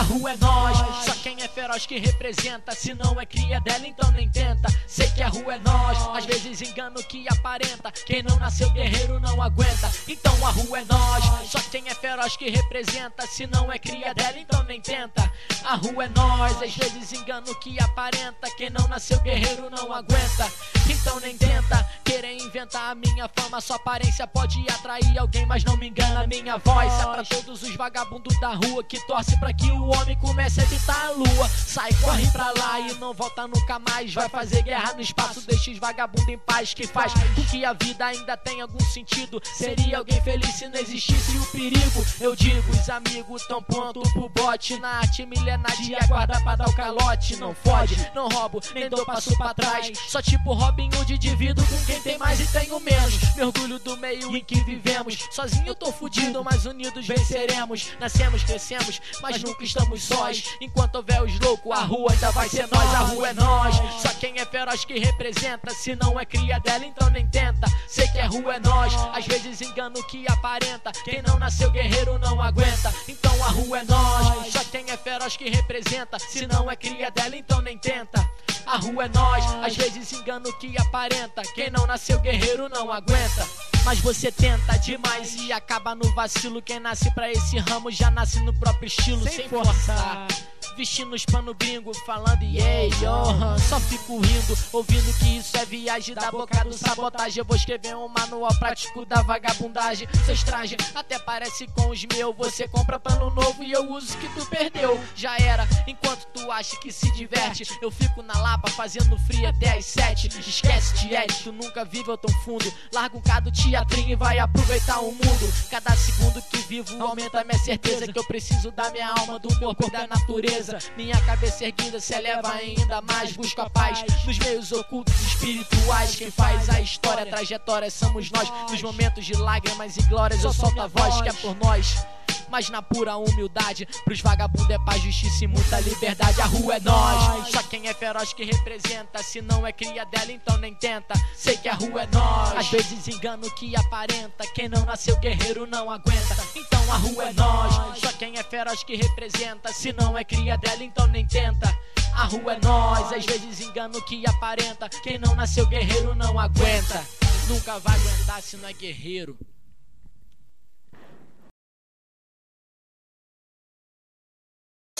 rua é nós, só quem é feroz que representa. Se não é cria dela, então nem tenta. Sei que a rua é nós, às vezes engano que aparenta. Quem não nasceu guerreiro não aguenta. Então a rua é nós, só quem é feroz que representa. Se não é cria dela, então nem tenta. A rua é nós, às vezes engano que aparenta. Quem não nasceu guerreiro não aguenta. Então nem tenta querer inventar a minha fama. Sua aparência pode atrair alguém, mas não me engana a minha voz. É pra todos os vagabundos da rua que torce pra que o homem comece a habitar a lua. Sai, corre pra lá e não volta nunca mais. Vai fazer guerra no espaço, deixa os vagabundos em paz. Que faz com que a vida ainda tenha algum sentido. Seria alguém feliz se não existisse o perigo. Eu digo, os amigos tão pronto pro bote. Na arte milenar de aguarda pra dar o calote. Não fode, não roubo, nem dou passo pra trás. Só tipo Robin Hood, divido com quem tem mais e tenho menos. Me orgulho do meio em que vivemos. Sozinho eu tô fudido, mas unidos venceremos. Nascemos, crescemos, mas nunca estamos sós. Enquanto houver os loucos, a rua ainda vai ser nós. A rua é nós, só quem é feroz que representa. Se não é cria dela, então nem tenta. Sei que a rua é nós, às vezes engano que aparenta. Quem não nasceu guerreiro não aguenta. Então a rua é nós, só quem é feroz que representa. Se não é cria dela, então nem tenta. A rua é nós, às vezes engano que aparenta. Quem não nasceu guerreiro não aguenta. Mas você tenta demais e acaba no vacilo. Quem nasce pra esse ramo já nasce no próprio estilo, sem forçar. Vestindo os pano gringo, falando yeah, só fico rindo, ouvindo que isso é viagem da boca do sabotagem. Eu vou escrever um manual prático da vagabundagem. Seus trajes até parece com os meus. Você compra pano novo e eu uso que tu perdeu. Já era, enquanto tu acha que se diverte, eu fico na Lapa fazendo frio até às 7. Esquece Tiete, tu nunca viveu tão fundo. Larga um cada teatrinho e vai aproveitar o mundo. Cada segundo que vivo aumenta a minha certeza que eu preciso da minha alma, do corpo e da natureza. Minha cabeça erguida se eleva ainda mais. Busco a paz nos meios ocultos espirituais. Quem faz a história, a trajetória somos nós. Nos momentos de lágrimas e glórias eu solto a voz que é por nós. Mas na pura humildade, pros vagabundos é paz, justiça e muita liberdade. A rua é nós, só quem é feroz que representa. Se não é cria dela, então nem tenta. Sei que a rua é nós, às vezes engano que aparenta. Quem não nasceu guerreiro não aguenta. Então a rua é nós, só quem é feroz que representa. Se não é cria dela, então nem tenta. A rua é nós, às vezes engano que aparenta. Quem não nasceu guerreiro não aguenta. Nunca vai aguentar se não é guerreiro.